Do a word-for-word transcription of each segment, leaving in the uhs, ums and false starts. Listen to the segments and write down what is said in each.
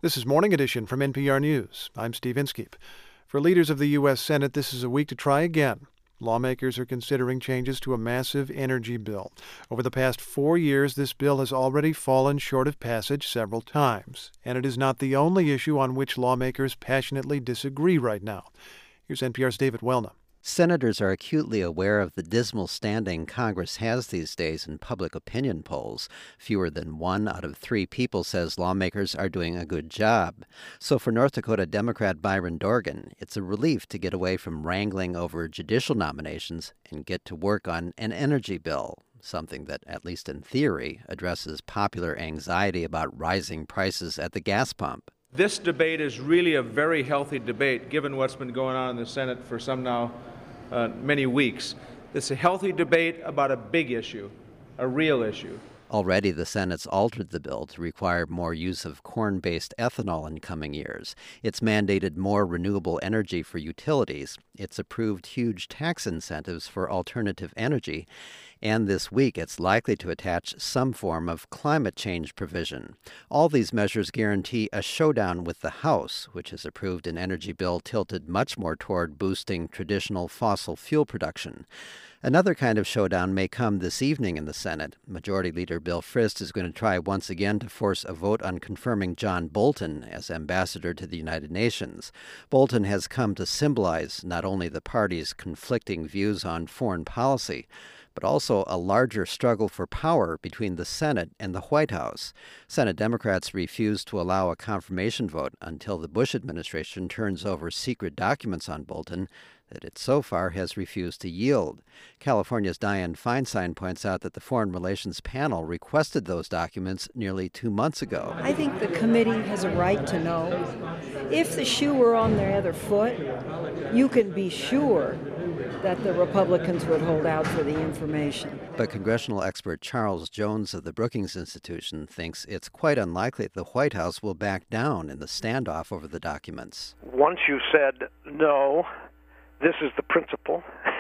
This is Morning Edition from N P R News. I'm Steve Inskeep. For leaders of the U S Senate, this is a week to try again. Lawmakers are considering changes to a massive energy bill. Over the past four years, this bill has already fallen short of passage several times. And it is not the only issue on which lawmakers passionately disagree right now. Here's N P R's David Welna. Senators are acutely aware of the dismal standing Congress has these days in public opinion polls. Fewer than one out of three people says lawmakers are doing a good job. So for North Dakota Democrat Byron Dorgan, it's a relief to get away from wrangling over judicial nominations and get to work on an energy bill, something that, at least in theory, addresses popular anxiety about rising prices at the gas pump. This debate is really a very healthy debate, given what's been going on in the Senate for some now uh, many weeks. It's a healthy debate about a big issue, a real issue. Already, the Senate's altered the bill to require more use of corn-based ethanol in coming years. It's mandated more renewable energy for utilities. It's approved huge tax incentives for alternative energy. And this week, it's likely to attach some form of climate change provision. All these measures guarantee a showdown with the House, which has approved an energy bill tilted much more toward boosting traditional fossil fuel production. Another kind of showdown may come this evening in the Senate. Majority Leader Bill Frist is going to try once again to force a vote on confirming John Bolton as ambassador to the United Nations. Bolton has come to symbolize not only the party's conflicting views on foreign policy, but also a larger struggle for power between the Senate and the White House. Senate Democrats refused to allow a confirmation vote until the Bush administration turns over secret documents on Bolton that it so far has refused to yield. California's Dianne Feinstein points out that the Foreign Relations panel requested those documents nearly two months ago. I think the committee has a right to know. If the shoe were on their other foot, you can be sure that the Republicans would hold out for the information. But congressional expert Charles Jones of the Brookings Institution thinks it's quite unlikely that the White House will back down in the standoff over the documents. Once you've said no, this is the principle,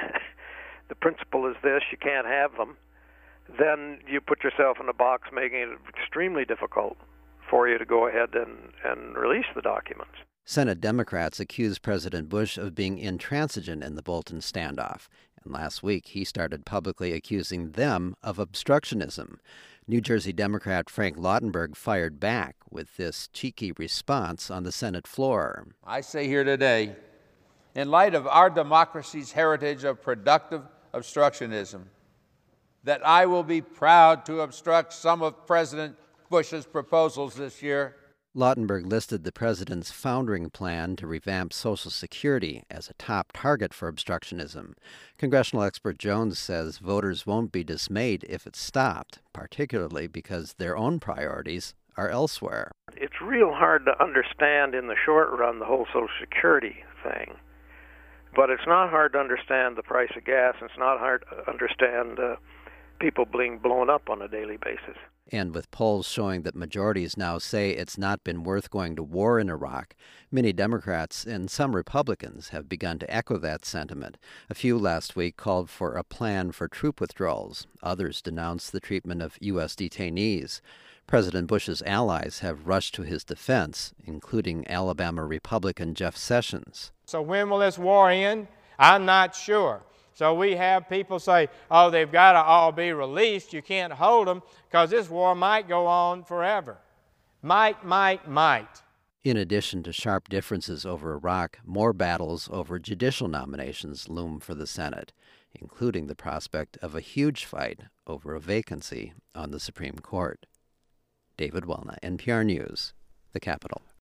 the principle is this, you can't have them, then you put yourself in a box making it extremely difficult for you to go ahead and, and release the documents. Senate Democrats accused President Bush of being intransigent in the Bolton standoff, and last week he started publicly accusing them of obstructionism. New Jersey Democrat Frank Lautenberg fired back with this cheeky response on the Senate floor. I say here today, in light of our democracy's heritage of productive obstructionism, that I will be proud to obstruct some of President Bush's proposals this year. Lautenberg listed the president's foundering plan to revamp Social Security as a top target for obstructionism. Congressional expert Jones says voters won't be dismayed if it's stopped, particularly because their own priorities are elsewhere. It's real hard to understand in the short run the whole Social Security thing, but it's not hard to understand the price of gas. It's not hard to understand uh, people being blown up on a daily basis. And with polls showing that majorities now say it's not been worth going to war in Iraq, many Democrats and some Republicans have begun to echo that sentiment. A few last week called for a plan for troop withdrawals. Others denounced the treatment of U S detainees. President Bush's allies have rushed to his defense, including Alabama Republican Jeff Sessions. So when will this war end? I'm not sure. So we have people say, oh, they've got to all be released. You can't hold them because this war might go on forever. Might, might, might. In addition to sharp differences over Iraq, more battles over judicial nominations loom for the Senate, including the prospect of a huge fight over a vacancy on the Supreme Court. David Welna, N P R News, the Capitol.